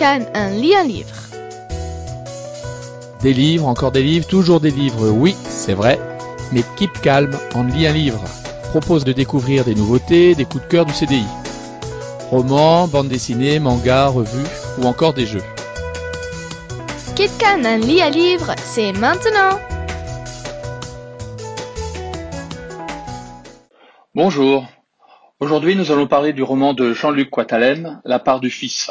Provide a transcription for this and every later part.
Can lit un livre. Des livres, encore des livres, toujours des livres, oui, c'est vrai. Mais Keep Calm en lit un livre propose de découvrir des nouveautés, des coups de cœur du CDI. Romans, bandes dessinées, mangas, revues ou encore des jeux. Keep Calm lit un livre, c'est maintenant. Bonjour. Aujourd'hui, nous allons parler du roman de Jean-Luc Coitalem, La part du fils.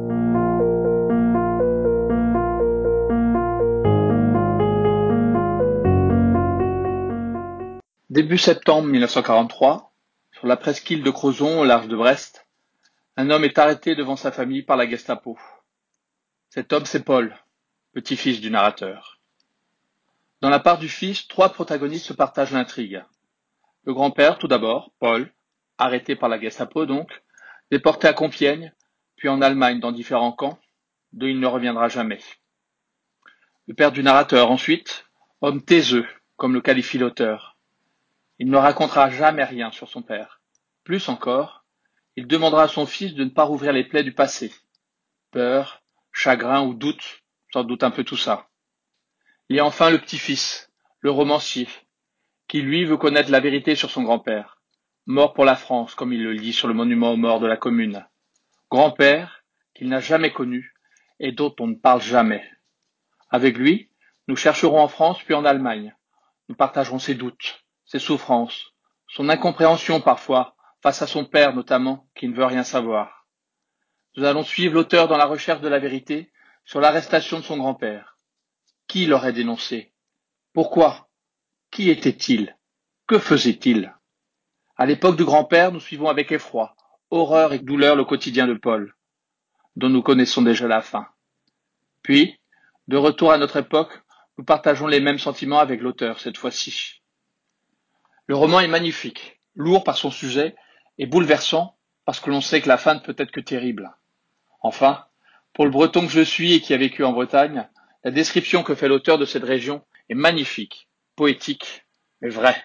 Début septembre 1943, sur la presqu'île de Crozon, au large de Brest, un homme est arrêté devant sa famille par la Gestapo. Cet homme, c'est Paul, petit-fils du narrateur. Dans La part du fils, trois protagonistes se partagent l'intrigue. Le grand-père, tout d'abord, Paul, arrêté par la Gestapo donc, déporté à Compiègne, puis en Allemagne dans différents camps, d'où il ne reviendra jamais. Le père du narrateur ensuite, homme taiseux, comme le qualifie l'auteur. Il ne racontera jamais rien sur son père. Plus encore, il demandera à son fils de ne pas rouvrir les plaies du passé. Peur, chagrin ou doute, sans doute un peu tout ça. Il y a enfin le petit-fils, le romancier, qui lui veut connaître la vérité sur son grand-père. Mort pour la France, comme il le lit sur le monument aux morts de la commune. Grand-père, qu'il n'a jamais connu, et dont on ne parle jamais. Avec lui, nous chercherons en France puis en Allemagne. Nous partagerons ses doutes, ses souffrances, son incompréhension parfois, face à son père notamment, qui ne veut rien savoir. Nous allons suivre l'auteur dans la recherche de la vérité sur l'arrestation de son grand-père. Qui l'aurait dénoncé? Pourquoi? Qui était-il? Que faisait-il? À l'époque du grand-père, nous suivons avec effroi, horreur et douleur le quotidien de Paul, dont nous connaissons déjà la fin. Puis, de retour à notre époque, nous partageons les mêmes sentiments avec l'auteur cette fois-ci. Le roman est magnifique, lourd par son sujet et bouleversant parce que l'on sait que la fin ne peut être que terrible. Enfin, pour le breton que je suis et qui a vécu en Bretagne, la description que fait l'auteur de cette région est magnifique, poétique, mais vraie.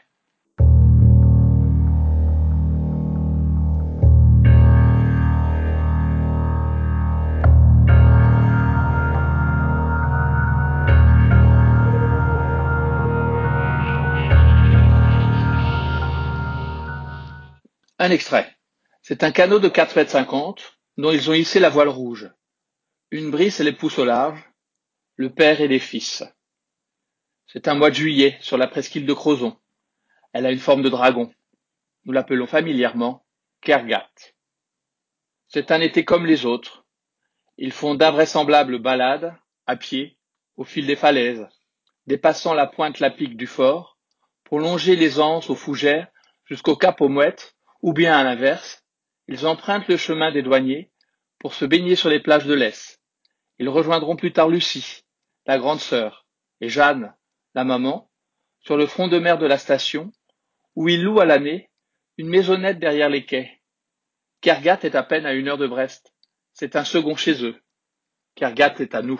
Un extrait. C'est un canot de 4,50 m dont ils ont hissé la voile rouge. Une brisse et les pousse au large, le père et les fils. C'est un mois de juillet sur la presqu'île de Crozon. Elle a une forme de dragon. Nous l'appelons familièrement Kergat. C'est un été comme les autres. Ils font d'invraisemblables balades, à pied, au fil des falaises, dépassant la pointe lapique du fort, pour longer les anses aux fougères jusqu'au cap aux mouettes, ou bien à l'inverse, ils empruntent le chemin des douaniers pour se baigner sur les plages de l'Est. Ils rejoindront plus tard Lucie, la grande sœur, et Jeanne, la maman, sur le front de mer de la station, où ils louent à l'année une maisonnette derrière les quais. Kergat est à peine à 1 heure de Brest. C'est un second chez eux. Kergat est à nous.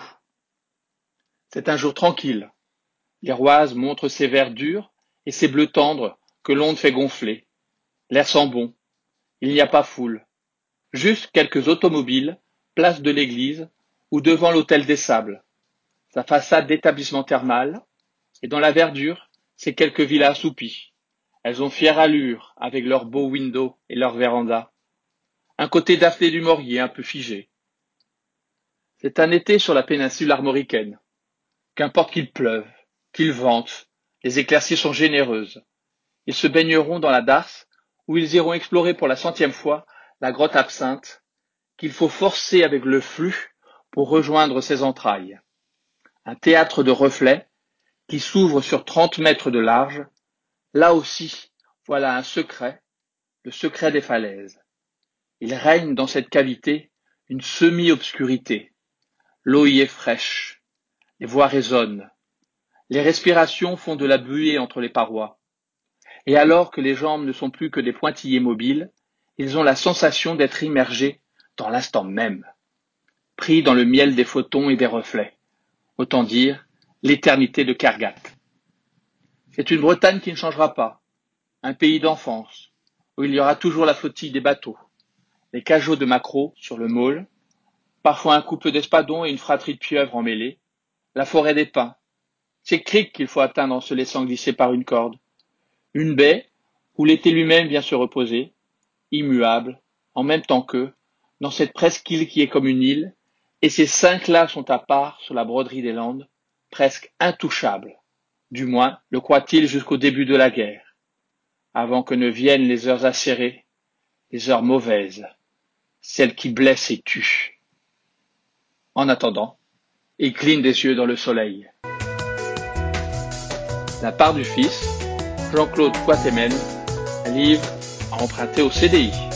C'est un jour tranquille. L'Iroise montre ses verts durs et ses bleus tendres que l'onde fait gonfler. L'air sent bon. Il n'y a pas foule. Juste quelques automobiles, place de l'église ou devant l'hôtel des Sables. Sa façade d'établissement thermal, et dans la verdure, c'est quelques villas assoupies. Elles ont fière allure avec leurs beaux windows et leurs vérandas. Un côté Daphné du Maurier un peu figé. C'est un été sur la péninsule armoricaine. Qu'importe qu'il pleuve, qu'il vente, les éclaircies sont généreuses. Ils se baigneront dans la Darse, où ils iront explorer pour la 100e fois la grotte Absinthe, qu'il faut forcer avec le flux pour rejoindre ses entrailles. Un théâtre de reflets qui s'ouvre sur 30 mètres de large. Là aussi, voilà un secret, le secret des falaises. Il règne dans cette cavité une semi-obscurité. L'eau y est fraîche, les voix résonnent, les respirations font de la buée entre les parois. Et alors que les jambes ne sont plus que des pointillés mobiles, ils ont la sensation d'être immergés dans l'instant même, pris dans le miel des photons et des reflets. Autant dire, l'éternité de Kergat. C'est une Bretagne qui ne changera pas, un pays d'enfance, où il y aura toujours la flottille des bateaux, les cajots de maquereaux sur le môle, parfois un couple d'espadons et une fratrie de pieuvres emmêlés, la forêt des pins. C'est Crick qu'il faut atteindre en se laissant glisser par une corde. Une baie où l'été lui-même vient se reposer, immuable, en même temps qu'eux, dans cette presqu'île qui est comme une île, et ces 5 lacs sont à part sur la broderie des Landes, presque intouchables. Du moins le croit-il jusqu'au début de la guerre, avant que ne viennent les heures acérées, les heures mauvaises, celles qui blessent et tuent. En attendant, il cligne des yeux dans le soleil. La part du fils, Jean-Claude Quatermain, un livre à emprunter au CDI.